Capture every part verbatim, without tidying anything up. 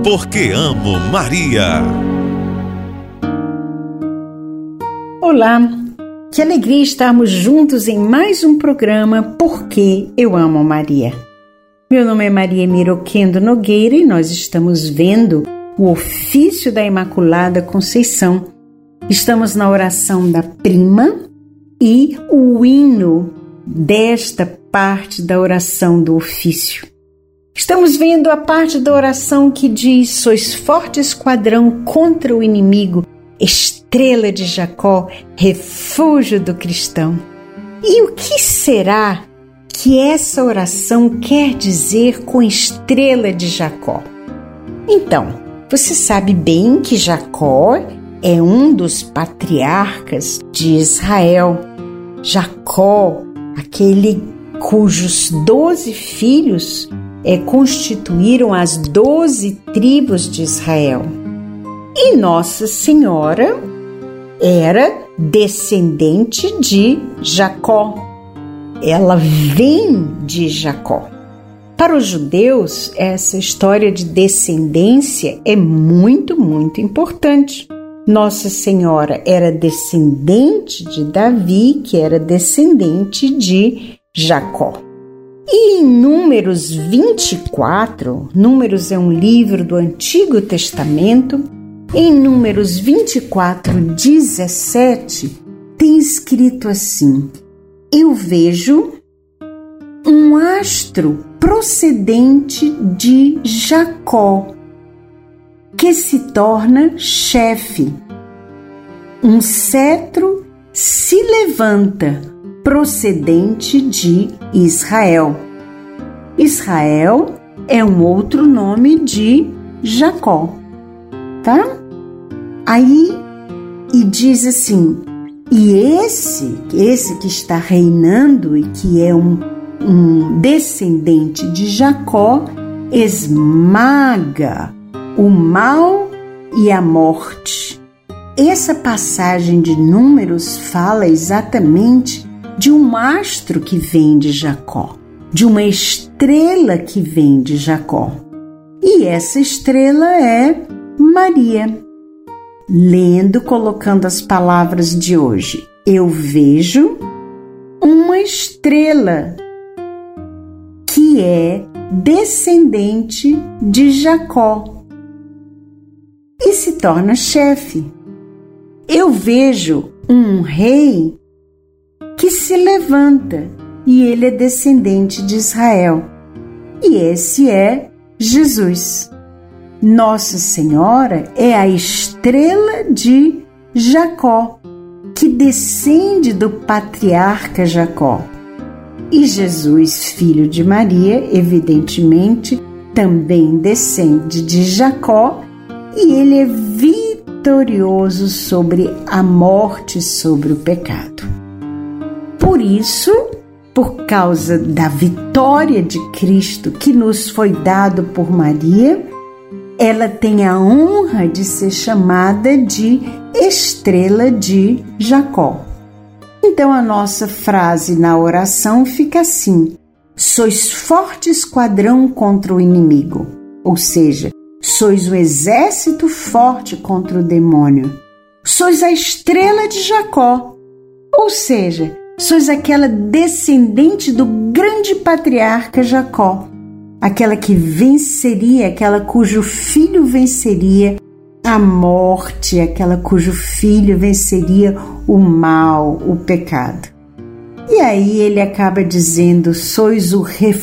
Porque amo Maria. Olá, que alegria estarmos juntos em mais um programa Porque Eu Amo Maria. Meu nome é Maria Emira Oquendo Nogueira e nós estamos vendo o ofício da Imaculada Conceição. Estamos na oração da prima e o hino desta parte da oração do ofício. Estamos vendo a parte da oração que diz: sois forte esquadrão contra o inimigo, estrela de Jacó, refúgio do cristão. E o que será que essa oração quer dizer com estrela de Jacó? Então, você sabe bem que Jacó é um dos patriarcas de Israel. Jacó, aquele cujos doze filhos é, constituíram as doze tribos de Israel. E Nossa Senhora era descendente de Jacó. Ela vem de Jacó. Para os judeus, essa história de descendência é muito, muito importante. Nossa Senhora era descendente de Davi, que era descendente de Jacó. E em Números vinte e quatro, Números é um livro do Antigo Testamento, em Números vinte e quatro, dezessete, tem escrito assim: eu vejo um astro procedente de Jacó, que se torna chefe. Um cetro se levanta, procedente de Israel. Israel é um outro nome de Jacó, tá? Aí, e diz assim: e esse, esse que está reinando e que é um, um descendente de Jacó, esmaga o mal e a morte. Essa passagem de Números fala exatamente de um astro que vem de Jacó, de uma estrela que vem de Jacó. E essa estrela é Maria. Lendo, colocando as palavras de hoje: eu vejo uma estrela que é descendente de Jacó e se torna chefe. Eu vejo um rei que se levanta e ele é descendente de Israel. E esse é Jesus. Nossa Senhora é a estrela de Jacó, que descende do patriarca Jacó. E Jesus, filho de Maria, evidentemente, também descende de Jacó, e ele é vitorioso sobre a morte, sobre o pecado. Por isso, por causa da vitória de Cristo que nos foi dado por Maria, ela tem a honra de ser chamada de estrela de Jacó. Então a nossa frase na oração fica assim: sois forte esquadrão contra o inimigo, ou seja, sois um exército forte contra o demônio. Sois a estrela de Jacó, ou seja, sois aquela descendente do grande patriarca Jacó, aquela que venceria, aquela cujo filho venceria a morte, aquela cujo filho venceria o mal, o pecado. E aí ele acaba dizendo: sois o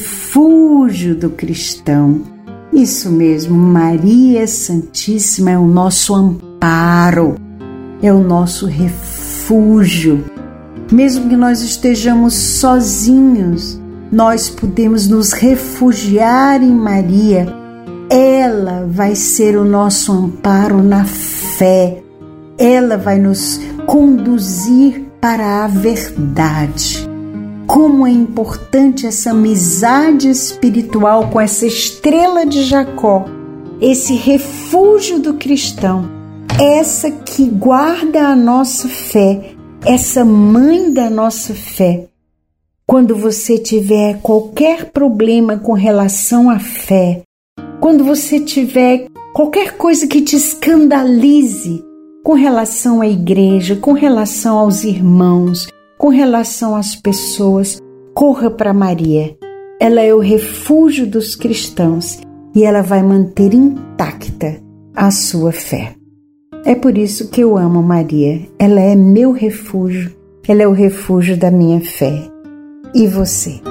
refúgio do cristão. Isso mesmo, Maria Santíssima é o nosso amparo, é o nosso refúgio. Mesmo que nós estejamos sozinhos, nós podemos nos refugiar em Maria. Ela vai ser o nosso amparo na fé. Ela vai nos conduzir para a verdade. Como é importante essa amizade espiritual com essa estrela de Jacó, esse refúgio do cristão, essa que guarda a nossa fé, essa mãe da nossa fé. Quando você tiver qualquer problema com relação à fé, quando você tiver qualquer coisa que te escandalize com relação à igreja, com relação aos irmãos, com relação às pessoas, corra para Maria. Ela é o refúgio dos cristãos e ela vai manter intacta a sua fé. É por isso que eu amo Maria. Ela é meu refúgio, ela é o refúgio da minha fé. E você?